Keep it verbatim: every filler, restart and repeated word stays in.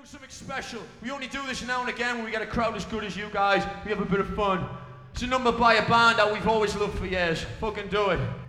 Something special. We only do this now and again when we get a crowd as good as you guys. We have a bit of fun. It's a number by a band that we've always loved for years. Fucking do it.